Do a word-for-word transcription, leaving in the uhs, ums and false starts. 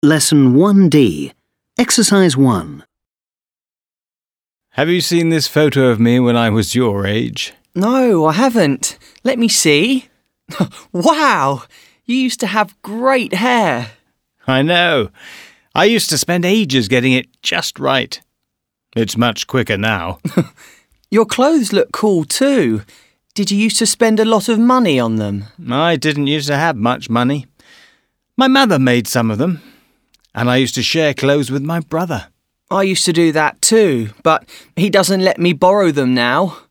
Lesson one D, Exercise one. Have you seen this photo of me when I was your age? No, I haven't. Let me see. Wow! You used to have great hair. I know. I used to spend ages getting it just right. It's much quicker now. Your clothes look cool too. Did you used to spend a lot of money on them? I didn't used to have much money. My mother made some of them, and I used to share clothes with my brother. I used to do that too, but he doesn't let me borrow them now.